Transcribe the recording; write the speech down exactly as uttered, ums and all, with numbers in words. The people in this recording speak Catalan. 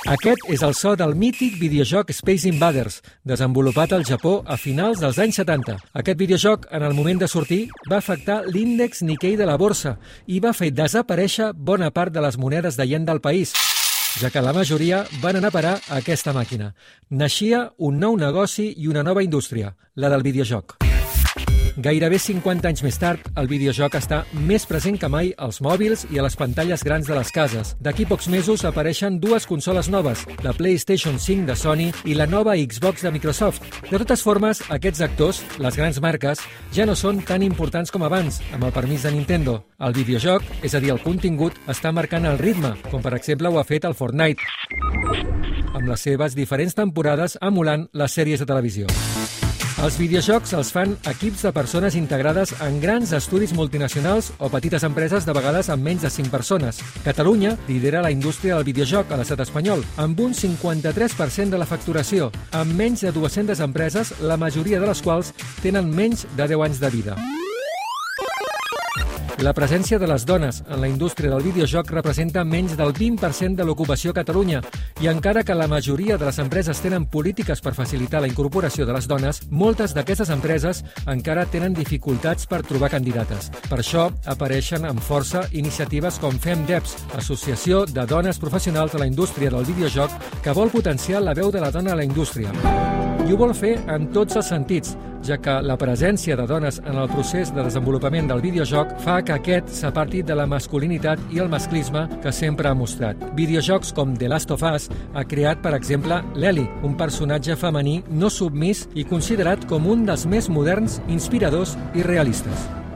Aquest és el so del mític videojoc Space Invaders, desenvolupat al Japó a finals dels anys setanta. Aquest videojoc, en el moment de sortir, va afectar l'índex Nikkei de la borsa i va fer desaparèixer bona part de les monedes de yen del país, ja que la majoria van anar a parar a aquesta màquina. Naixia un nou negoci i una nova indústria, la del videojoc. Gairebé cinquanta anys més tard, el videojoc està més present que mai als mòbils i a les pantalles grans de les cases. D'aquí pocs mesos apareixen dues consoles noves, la PlayStation cinc de Sony i la nova Xbox de Microsoft. De totes formes, aquests actors, les grans marques, ja no són tan importants com abans, amb el permís de Nintendo. El videojoc, és a dir, el contingut, està marcant el ritme, com per exemple ho ha fet el Fortnite, amb les seves diferents temporades emulant les sèries de televisió. Els videojocs els fan equips de persones integrades en grans estudis multinacionals o petites empreses de vegades amb menys de cinc persones. Catalunya lidera la indústria del videojoc a l'estat espanyol, amb un cinquanta-tres per cent de la facturació, amb menys de dues-centes empreses, la majoria de les quals tenen menys de deu anys de vida. La presència de les dones en la indústria del videojoc representa menys del vint per cent de l'ocupació a Catalunya i encara que la majoria de les empreses tenen polítiques per facilitar la incorporació de les dones, moltes d'aquestes empreses encara tenen dificultats per trobar candidates. Per això apareixen amb força iniciatives com FemDevs, Associació de Dones Professionals de la Indústria del Videojoc, que vol potenciar la veu de la dona a la indústria. I ho vol fer en tots els sentits, ja que la presència de dones en el procés de desenvolupament del videojoc fa que aquest s'aparti de la masculinitat i el masclisme que sempre ha mostrat. Videojocs com The Last of Us ha creat, per exemple, l'Ellie, un personatge femení no submís i considerat com un dels més moderns, inspiradors i realistes.